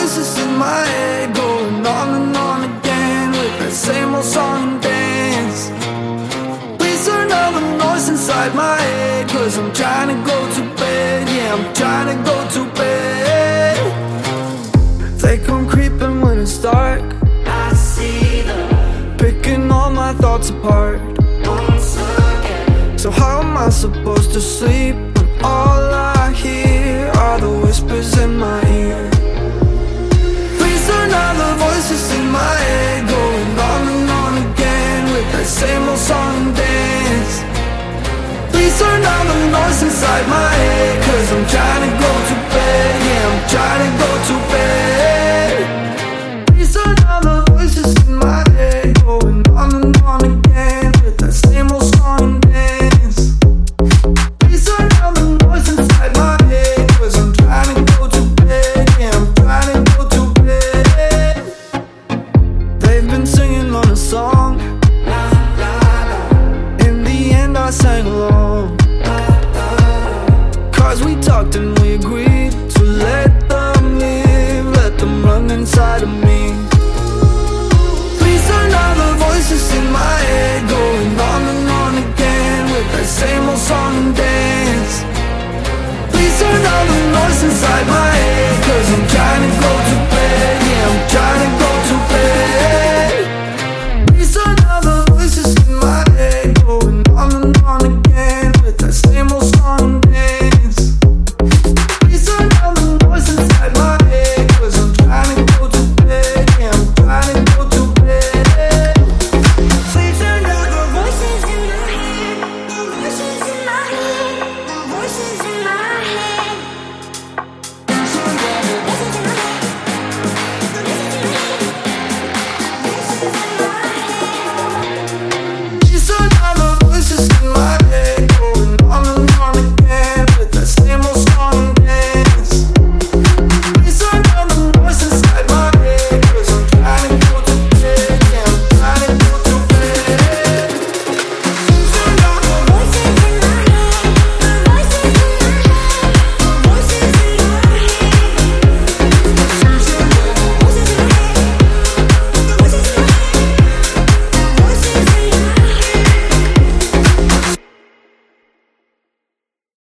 voices in my head going on and on again with that same old song and dance. Please turn down the noise inside my head, 'cause I'm trying to go to bed. Yeah, I'm trying to go to bed. They come creeping when it's dark. I see them picking all my thoughts apart once again. So how am I supposed to sleep when all I hear are the whispers in my ear? Please turn down the voices in my head going on and on again with that same old song and dance. Please turn down the noise inside my head, 'cause I'm trying to go to bed. Yeah, I'm trying to go to bed. Please turn down the voices in my head going on and on again with that same old song and dance. Please turn down the noise inside my head, 'cause I'm trying to go to bed. Yeah, I'm trying to go to bed. They've been singing on a song. In the end I sang along, 'cause we talked and we agreed to let them live, let them run inside of me. Please turn down the voices in my head going on and on again with that same old song and dance. Please turn down the noise inside my